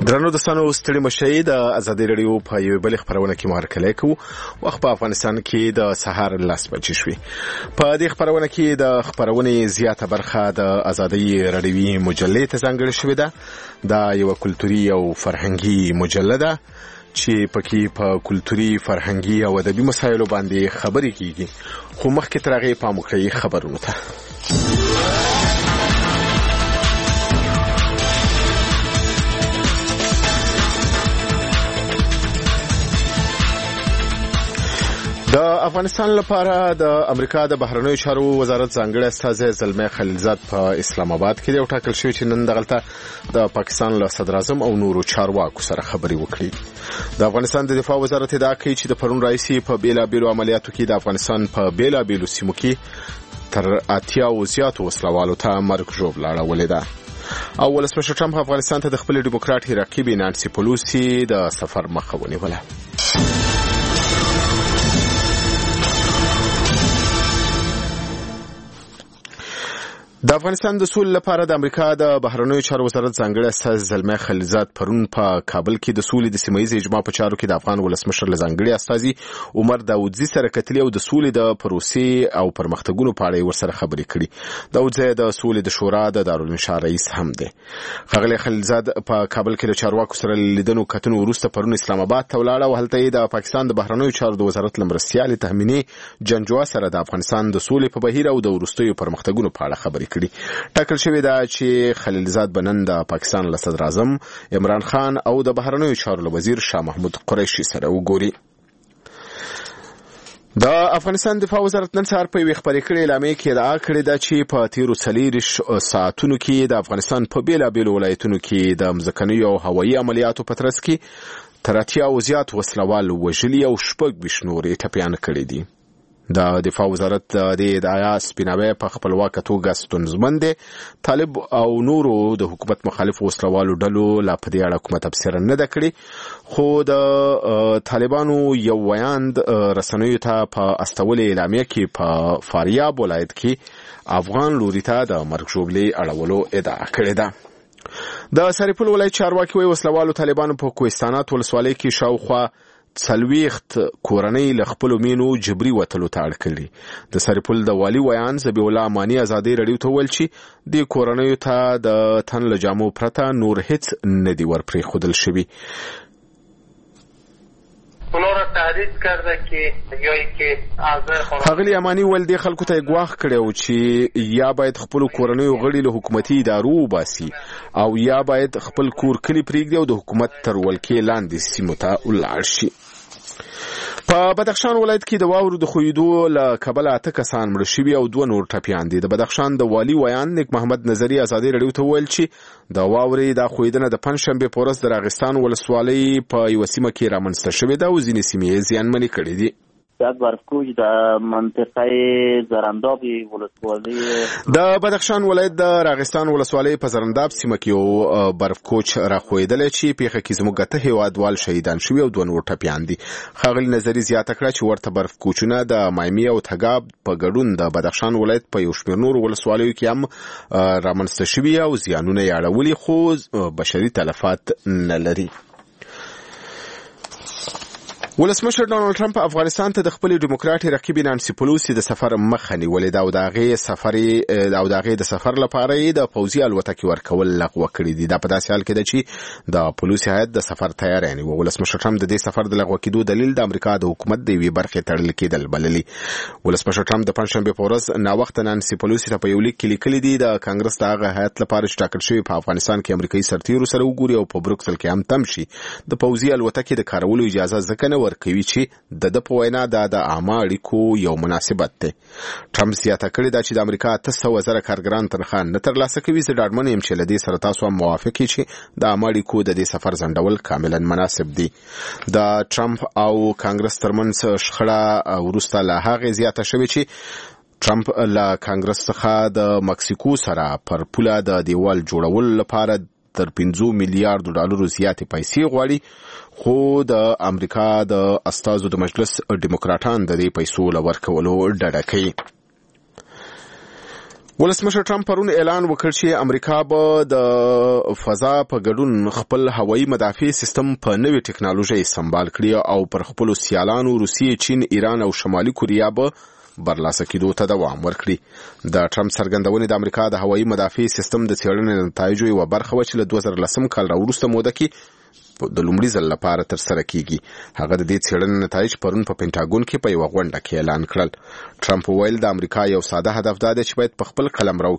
درنو دوستانو ستړي مشئ د ازادي رادیو په یو بل خبرونه کې مهرکلی کوو. وخت په افغانستان کې د سهار 10 بجې شوې. په دې خبرونه کې د خبرونې زیاته برخه د ازادي رادیوي مجلې ته ځانګړې شوې ده. دا یو کلتوري او فرهنګي مجله ده چې پکې په کلتوري فرهنګي او ادبي مسایلو باندې خبرې کیږي. خو مخکې تر هغې پام وکړئ خبرونو ته. د افغانستان لپاره د امریکا د بهرنیو چارو وزارت ځانګړی استازی زلمي خلیلزاد په اسلام آباد کې د ټاکل شوی چې نن دغلته د پاکستان له صدر اعظم او نورو چارواکو سره خبرې وکړي. د افغانستان د دفاع وزارت ادعا کوي چې د پرون رئیسي په بیلابیلو عملیاتو کې د افغانستان په بیلابیلو سیمو کې تر 80 زیاتو وسلوالو ته مرګ ژوبله اړولې ده. او ولسمشر ټرمپ افغانستان ته د خپل ډیموکراټ رقیب نانسي پلوسی د سفر مخه ونیوله. د افغانستان د سولې لپاره د امریکا د بهرنیو چارو وزارت ځانګړی استازی زلمي خلیلزاد پرون په کابل کې د سولې د سیمه ییز اجماع په چارو کې د افغان ولسمشر له ځانګړي استازي عمر داودزي سره کتلې او د سولې د پروسې او پرمختګونو په اړه ورسره خبرې کړي. داودزي د سولې د شورا د دارالانشا رئیس هم دی. ښاغلی خلیلزاد په کابل کې د چارواکو سره لیدنو کتنو وروسته پرون اسلام آباد ته ولاړ او هلته د پاکستان د بهرنیو چارو د وزارت لمرستیال تهمینی جنجوا سره د افغانستان د سولې په بهیر او د وروستیو پرمختګونو په اړه خبرې کړي. ټاکل شوی دا چې خلیلزاد بنن د پاکستان له صدر اعظم عمران خان او د بهرنیو چارو وزیر شاه محمود قریشي سره وګوري. د افغانستان دفاع وزارت نن سهار په یوې خبرې کړې اعلامیه کې ادعا کړې ده چې په تیرو 40 ساعتونو کې د افغانستان په بیلابیلو ولایتونو کې د مځکنیو او هوایي عملیاتو په ترڅ کې تر 80 زیات وسلوال وژلي او 26 نور یې ټپیان کړي دي. د دفاع وزارت د ادعا سپیناوی په خپلواکه توګه ستونزمن دي. طالب او نورو د حکومت مخالف وسلوالو ډلو لا په دې اړه کومه تبصره نه ده کړې. خو د طالبانو یو ویاند رسنیو ته په استولې اعلامیه کې په فاریاب ولایت کې افغان لوري ته د مرګ ژوبلې اړولو ادعا کړې ده. د سرپل ولایت چارواکي وایي وسلوالو طالبانو په کوهستانات ولسوالۍ کې شاوخوا 40 کورنۍ له خپلو مینو جبري وتلو ته اړ کړي. د سرپل د والي ویان ذبیح الله اماني ازادي رادیو ته ویل چې د کورنیو ته د تن له جامو پرته نور هیڅ نه دی ورپرېښودل شوي. ښاغلي اماني ویل دې خلکو ته ګواښ کړی چې یا باید خپلو کورنیو غړي له حکومتي ادارو وباسي او یا باید خپل کور کلي پرېږدي او د حکومت تر ولکې لاندې سیمو ته ولاړ شي. په بدخشان ولایت کې د واورو د خویدو له کبله 8 کسان مړه شوي او 2 نور ټپیان دي. د بدخشان د والي ویان نیک محمد نظری ازادي رادیو ته ویل چې د واورې د خویدنه د پنځشنبه په ورځ د راغستان ولسوالۍ په یو سیمه کې رامنځته شوې ده او ځینې سیمې زیانمنې کړې دي. یک برفکوچ در منطقه زرنداب ولسوالی د بدخشان ولایت د راغستان ولسوالۍ په زرنداب سیمه کې یو برفکوچ راخویدلی چې پیښه کې زموږ اته هیوادوال شهیدان شوي او 2 نور ټپیان دي. ښاغلي نظري زیاته کړه چې ورته برفکوچونه د مایمي او تګاب په ګډون د بدخشان ولایت په یو شمېر نورو ولسوالیو کې هم رامنځته شوي او زیانونه یې اړولي خو بشري تلفات نه لري. ولسمشر ډانلډ ټرمپ افغانستان ته د خپل ډیموکراټ رقیب نانسي پلوسی د سفر مخه نیولې ده او د هغې د سفر لپاره یې د پوځي الوتکې ورکول لغوه کړي دي. دا په داسې حال کې ده چې د پلوسی هیات د سفر تیاری نیوه. ولسمشر ټرمپ د دې سفر د لغوه کېدو دلیل د امریکا د حکومت د یوې برخې تړل کېدل بللي. ولسمشر ټرمپ د پنځشنبې په ورځ ناوخته نانسي پلوسی ته په یو لیک کې لیکلي دي د کانګرس د هغه هیات لپاره چې ټاکل شوی په افغانستان کې امریکایي سرتیرو سره وګوري او په بروکسل کې هم تم شي د پوځي الوتکې د کارولو اجازه ځکه نه ورکوي چې د په وینا د عامه اړیکو یو مناسبت دی. ټرمپ زیاته کړې ده چې د امریکا 800,000 کارګران تنخواه نه ترلاسه کوي. زه ډاډمن یم چې له دې سره تاسو هم موافق یې چې د عامه اړیکو د دې سفر ځنډول کاملا مناسب دي. د ټرمپ او کانګرس ترمنځ شخړه وروسته له هغې زیاته شوې چې ټرمپ له کانګرس څخه د مکسیکو سره پر پوله د دیوال جوړولو لپاره تر 5 میلیارډ ډالرو زیاتې پیسې غواړي. خو د امریکا د استازو د مجلس ډیموکراټان د دې پیسو له ورکولو ډډه کوي. ولسمشر ټرمپ پرون اعلان وکړ چې امریکا به د فضا په ګډون خپل هوایي مدافع سیستم په نوې ټکنالوژي سمبال کړي او پر خپل سیالانو روسیې، چین، ایران او شمالي کوریا به برلاسه کېدو ته دوام ورکړي. د ټرمپ څرګندونې د امریکا د هوایي مدافع سیستم د څېړنې نتایجو یوه برخه وه چې له 2010 کال راوروسته موده کې د لومړي ځل لپاره ترسره کیږي. هغه د دې څېړنې نتایج پرون په پینټاګون کې په یوه غونډه کې اعلان کړل. ټرمپ وویل د امریکا یو ساده هدف دا دی چې باید په خپل قلمرو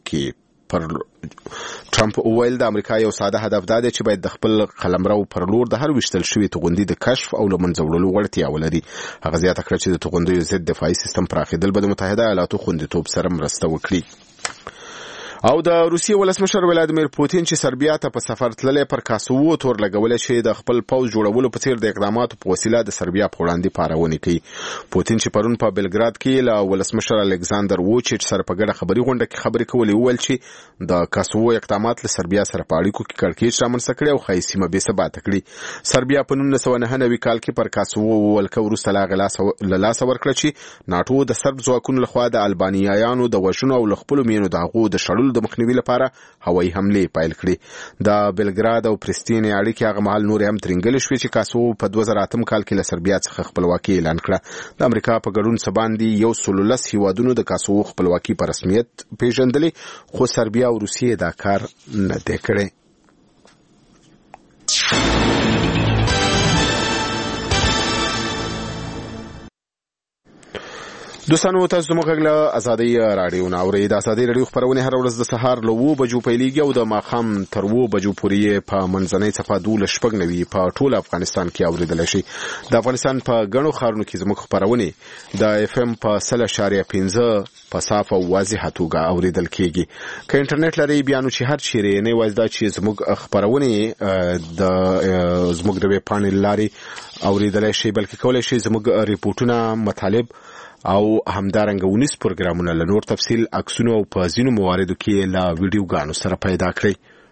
د خپل قلمرو پر لور د هر ویشتل شوي توغندي د کشف او له منځه وړلو وړتیا ولري. هغه زیاته کړه چې د توغندیو ضد دفاعي سیستم پراخېدل به د متحده ایالاتو خوندیتوب سره مرسته وکړي. او د روسیې ولسمشر ولادیمیر پوتین چې سربیا ته په سفر تللی پر کاسوو تور لګولې چې د خپل پوځ جوړولو په څیر د اقداماتو په وسیله د سربیا په وړاندې پارونې کوي. پوتین چې پرون په بلګراد کې له ولسمشر الکساندر ووچیچ سره په ګډه خبري غونډه کې خبرې کولې، وویل چې د کاسوو اقدامات له سربیا سره په اړیکو کې کړکېچ رامنځته کړي او ښایي سیمه بې ثباته کړي. سربیا په 1999 کال کې پر کاسوو ولکه وروسته له لاسه ورکړه چې ناټو د سرب ځواکونو لخوا د البانیایانو د وژنو او له خپلو مینو د هغو د شړلو د مخنیوي لپاره هوایي حملې پیل کړې. د بلګراد او پرستینې اړیکې هغه مهال نورې هم ترینګلې شوې چې کاسوو په 2008 کال کې له سربیا څخه خپلواکي اعلان کړه. د امریکا په ګډون څه باندې 110 هیوادونو د کاسوو خپلواکي په رسمیت پیژندلې، خو سربیا او روسیې دا کار نه دی کړی. دوستانو، تاسو زموږ غږ له ازادۍ راډیو نه اورئ. د ازادۍ راډیو خپرونې هره ورځ د سهار له 7 بجو پیلېږي او د ماښام تر 7 بجو پورې په منځنۍ صفحه 12:09 په ټول افغانستان کې اورېدلی شي. د افغانستان په ګڼو ښارونو کې زموږ خپرونې د FM په 100.5 په صاف او واضحه توګه اورېدل کېږي. که انټرنیټ لرئ بیا نو چې هر چیرې نه یوازې دا چې زموږ خپرونې د زموږ د ویب پاڼې له لارې اورېدلی شي، بلکې کولی شي زموږ ریپورټونه، مطالب او همدارنګه ونیس پروګرامونه له نور تفصیل، عکسونو او په ځینو مواردو کې له ویډیوګانو سره پیدا کړئ.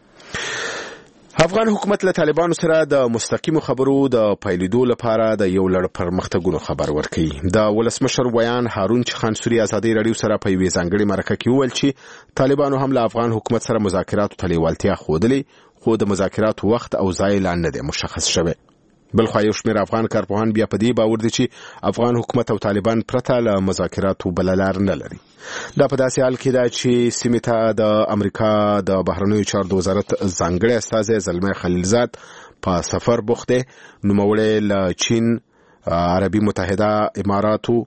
افغان حکومت له طالبانو سره د مستقیمو خبرو د پیلېدو لپاره د یو لړ پرمختګونو خبر ورکوي. د ولسمشر ویان هارون چخانسوري ازادۍ راډیو سره په یوې ځانګړې مرکه کې وویل چې طالبانو هم له افغان حکومت سره مذاکراتو ته لیوالتیا ښودلې، خو د مذاکراتو وخت او ځای لا نه دی مشخص شوی. بلخوا یو شمېر افغان کارپوهان بیا په دې باور دي چې افغان حکومت او طالبان پرته له مذاکراتو بله لار نه لري. دا په داسې حال کې ده چې سیمې ته د امریکا د بهرنیو چارو د وزارت ځانګړی استازی زلمی خلیلزاد په سفر بوخت دی. نوموړی له چین، عربي متحده اماراتو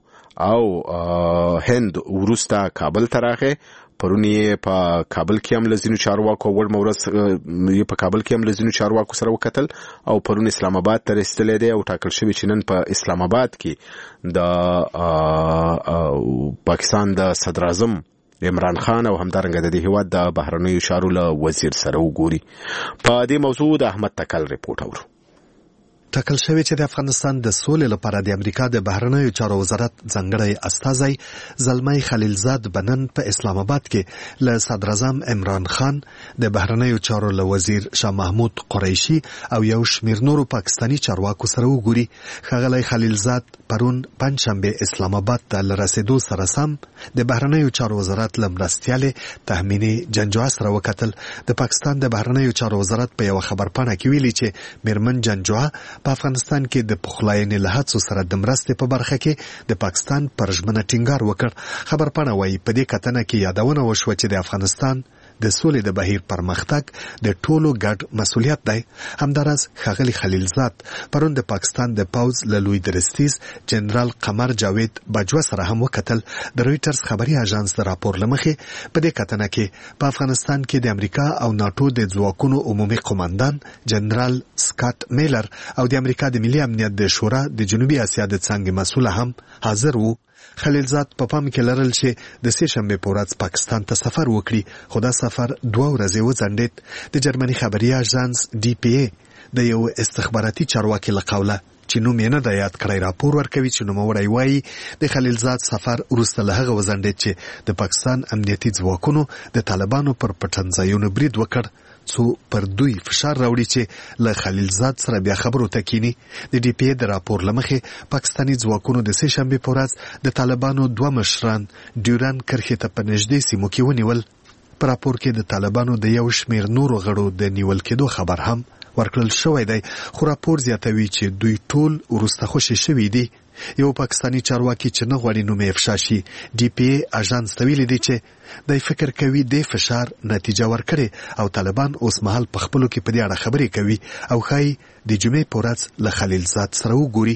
او هند وروسته کابل ته راغی. پرون یې په کابل کې هم له ځینو چارواکو په کابل کې هم له ځینو چارواکو سره وکتل او پرون اسلام آباد ته رسېدلی دی او ټاکل شوي چې نن په اسلام آباد کې د پاکستان د صدر اعظم عمران خان او همدارنګه د دې هیواد د بهرنیو چارو له وزیر سره وګوري. په دې موضوع د احمد تکل ریپورټ اورو. ټاکل شوی چې د افغانستان د سولې لپاره د امریکا د بهرنیو چارو وزارت ځانګړی استازی زلمی خلیلزاد بنن په اسلام آباد کې له صدر اعظم عمران خان، د بهرنیو چارو له وزیر شاه محمود قریشي او یو شمېر نورو پاکستاني چارواکو سره وګوري. ښاغلی خلیلزاد پرون پنجشنبه اسلام آباد ته له رسېدو سره سم د بهرنیو چارو وزارت له مرستیالې تهمینې جنجوع سره وکتل. د پاکستان د بهرنیو چارو وزارت په یوه خبرپاڼه کې ویلي چې میرمن جنجوع په افغانستان کې د پخلاینې له هڅو سره د مرستې په برخه کې د پاکستان پر ژمنه ټینګار وکړ. خبرپاڼه وایي په دې کتنه کې یادونه وشوه چې د افغانستان د سولې د بهیر پرمختګ د ټولو ګډ مسؤلیت دی. همداراز ښاغلي خلیلزاد پرون د پاکستان د پوځ له لوی درستیز جنرال قمر جاوید باجوه سره هم وکتل. د رویټرز خبري اژانس د راپور له مخې په دې کتنه کې په افغانستان کې د امریکا او ناټو د ځواکونو عمومي قوماندان جنرال سکاټ میلر او د امریکا د ملي امنیت د شورا د جنوبي اسیا د څانګې مسؤل هم حاضر وو. خلیلزاد په پام کې لرل چې د سې شنبې په ورځ پاکستان ته سفر وکړي، خو دا سفر 2 ورځې وځنډېد. د جرمني خبري اژانس DPA د یو استخباراتي چارواکي له قوله چې نوم یې نه دی یاد کړی راپور ورکوي چې نوموړی وایي د خلیلزاد سفر وروسته له هغه وځنډېد چې د پاکستان امنیتي ځواکونو د طالبانو پر پټنځایونو برید وکړ، ترڅو پر دوی فشار راوړي چې له خلیلزاد سره بیا خبرو ته کینی. د ډي پی ای د راپور لمخې پاکستاني ځواکونو د سه شنبه په ورځ د طالبانو 2 مشران ډیورن کرښې ته په نږدې سیمو کې ونیول. په راپور کې د طالبانو د یو شمېر نورو غړو د نیول کېدو خبر هم ورکړل شوی دی، خو راپور زیاتوي چې دوی ټول وروسته خوشي شوي دي. یو پاکستاني چارواکي چې نه غواړي نوم یې افشا شي ډي پی ای اژانس ته ویلي دی چې دی فکر کوي د فشار نتیجه ورکړي او طالبان اوس مهال په خپلو کې په دې اړه خبرې کوي او ښایي د جمعې په ورځ له خلیلزاد سره وګوري.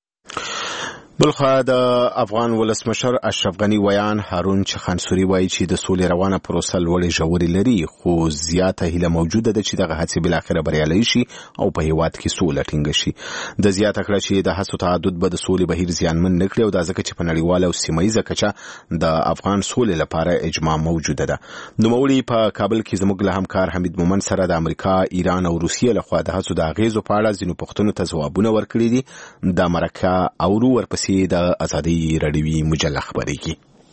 بلخوا د افغان ولسمشر اشرف غنی ویان هارون چخانسوري وایي چې د سولې روانه پروسه لوړې ژورې لري، خو زیاته هیله موجوده ده چې دغه هڅې بالاخره بریالۍ شي او په هیواد کې سوله ټینګه شي. د زیاته کړه چې د هڅو تعدد به د سولې بهیر زیانمن نه کړي او دا ځکه چې په نړیواله او سیمه ییزه کچه د افغان سولې لپاره اجماع موجوده ده. نوموړي په کابل کې زموږ له همکار حمید مومن سره د امریکا، ایران او روسیې لخوا د هڅو د اغیزو په اړه ځینو پوښتنو ته ځوابونه ورکړي دي. د مرکه اورو ورپسې د ازادي رادیوي مجله خبرېږي.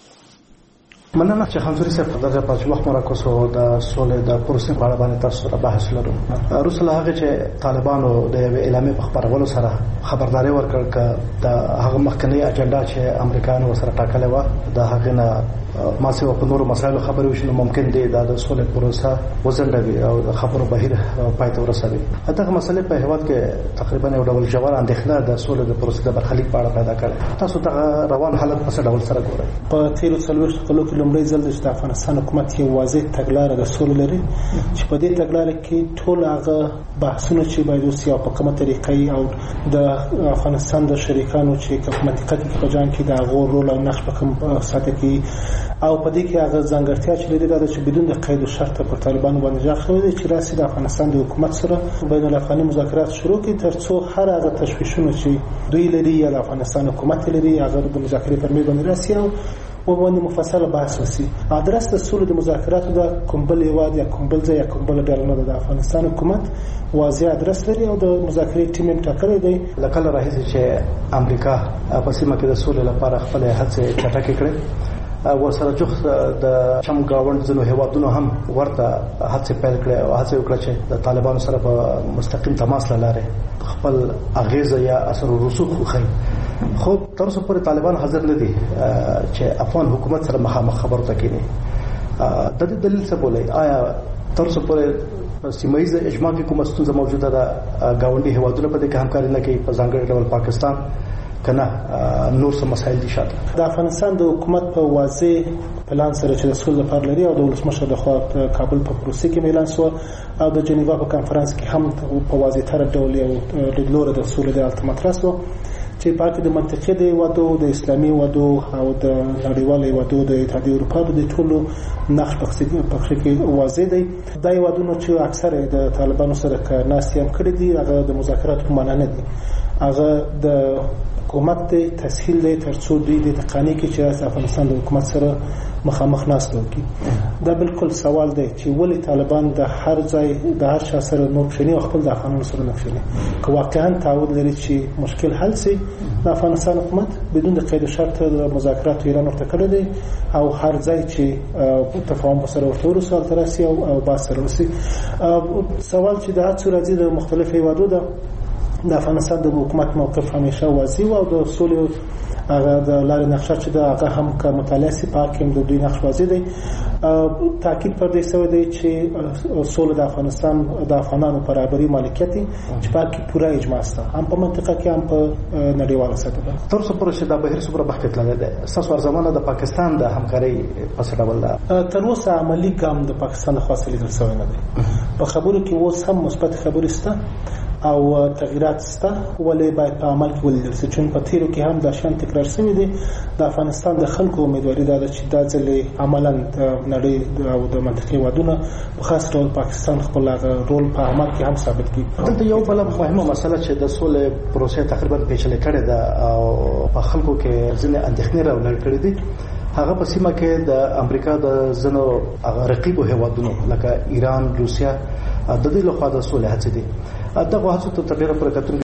مننه چې خانزوري صاحب دغه په وخت مرکو د سولې د پروسې په اړه باندې تاسو سره بحث لرو. روسله هغه چې طالبانو د اعلامیې په خبرولو سره خبرداري ورکړ ک د هغه مخکنی اجنډا چې امریکایانو سره ټاکلې و د هغه نه ما سه په نورو مسایلو خبرې وشي، ممکن دی د سولې پروسه وزندوي او د خبرو بهیر پای ته ورسوي. دغه مسلې په هیواد کې تقریبا یو ډول ژور اندېښنه د سولې د پروسې د برخلیک په اړه پیدا کړه. تاسو ته روان حالت په څه ډول سره ګورئ؟ په تیرو 40 کلو کې لومړی ځل د افغانستان حکومت یو واضح تګلاره د سولې لري چې په دې تګلاره کې ټول هغه بحثونه چې باید وسي او په کومه طریقې او د افغانستان د شریکانو چې په منطقه کې په جان کې د هغه رول او نقش په کوم ساته کې او په دې کې هغه ځانګړتیا چې لري دا چې بدون د قید او شرط پر طالبانو باندې ځخره دي چې راسي د افغانستان د حکومت سره بین الافغاني مذاکرات شروع کړي ترڅو هر هغه تشویشونه چې دوی لري یا د افغانستان حکومت لري هغه د مذاکرې پر مې باندې راسي او باندې مفصل بحث وسی. ادرس د سولې د مذاکراتو د کومبل هیواد یا کومبل ځای یا کومبل ډول نه د افغانستان حکومت واضح ادرس لري او د مذاکرې ټیم یې ټاکلی دی. لکه راځي چې امریکا په سیمه کې د سولې لپاره خپل هڅې چټکې کړې ورسره جوخ د چم گاوند ځنو هیوادونو هم ورته هڅې پیل کړې او هڅه وکړه چې د طالبانو سره په مستقیم تماس لاره خپل اغیزه یا اثر او رسوخ وخی. خو تر اوسه پورې طالبان حاضر نه دي چې افغان حکومت سره مخامخ خبرو ته کینی. د دې دلیل څه بولای؟ آیا تر اوسه پورې سیمه ییزه اجماع کې کومه ستونزه موجوده ده؟ گاونډي هیوادونه په دې کې همکاري نه کوي، په ځانګړي ډول پاکستان کنه نور څه مسایل دي شاته. د افغانستان د حکومت په واضح پلان سره چې د سولې لپاره لري او د ولسمشر د خوا کابل په پروسې کې اعلان شو او د جنیوا په کانفرنس کې هم په واضح تر ډول یو لیدلوره د سولې د الټیمات راسو چې پاتې د منطقې د وادو د اسلامي وادو او د نړیوالي وادو د اتحادیې اروپا د ټولو نقش په کې واضح دی. دا وادونه چې اکثره د طالبانو سره ناستې هم کړې دي هغه د مذاکراتو په معنا نه دي، هغه د حکومت د تسهیل دی ترڅو دوی د تقانی کې چې افغانستان د حکومت سره مخامخ ناست وکړي. دا بالکل سوال دی چې ولې طالبان د هر ځای د هر چا سره نو پښنی او خپل د افغانانو سره نه پښنی که واقعا تعهد لري چې مشکل حل شي د افغانستان حکومت بدون د قید او شرط د مذاکرات ایران ورته کړی دی او هر ځای چې تفاهم سره ورته ورسول ترسي او با سره ورسي. سوال چې د هڅو راځي د مختلفو هیوادو د افغانستان د حکومت موقف همیشه واضح او د سولې هغه د لارې نقشه چې د هغه هم که مطالعه سي پاک هم د دوی نقش واضح دی. تاکید پر دې شوی دی چې سولې د افغانستان د افغانانو برابرۍ مالکیت چې پاکي پوره اجماع است هم په منطقه کې هم په نړیواله سطح. تر څو پورې چې دا بهیر سره بحث کېدل دی تاسو ورزمانه د پاکستان د همکاري په څه ډول ده؟ تر اوسه عملی ګام د پاکستان خاص لیدل شوی نه دی. په خبرو کې اوس هم مثبت خبرې شته او تغیرات شته ولې باید په عمل کې ولیدل شي چې په تیرو کې هم دا شان تکرار شوی دی. د افغانستان د خلکو امیدواري ده چې دا ځل عملاً نړۍ او د منطقي وادونه په خاص ډول پاکستان خپل رول په عمل کې هم ثابت کړي. دلته یو بل مهمه مسله چې د سولې پروسې تقریبا پیچلې کړې ده او په خلکو کې ځینې اندېښنې راولاړ کړې دي هغه په سیمه کې د امریکا د ځینو رقیبو هیوادونو لکه ایران، روسیا د دې لخوا د سولې هڅې دي. دغه هڅو ته ډېره پرکتون